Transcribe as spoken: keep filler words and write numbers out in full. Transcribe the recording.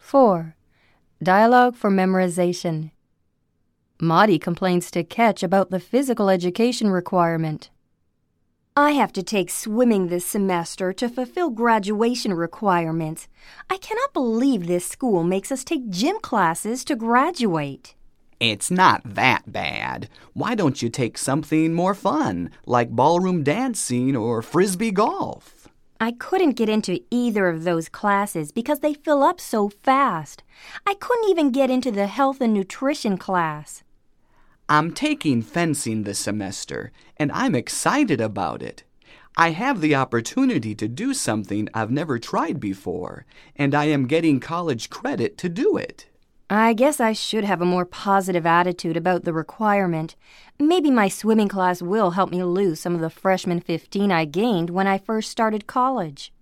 four. Dialogue for memorization. Maudie complains to Ketch about the physical education requirement. I have to take swimming this semester to fulfill graduation requirements. I cannot believe this school makes us take gym classes to graduate. It's not that bad. Why don't you take something more fun, like ballroom dancing or frisbee golf? I couldn't get into either of those classes because they fill up so fast. I couldn't even get into the health and nutrition class. I'm taking fencing this semester, and I'm excited about it. I have the opportunity to do something I've never tried before, and I am getting college credit to do it. I guess I should have a more positive attitude about the requirement. Maybe my swimming class will help me lose some of the freshman fifteen I gained when I first started college.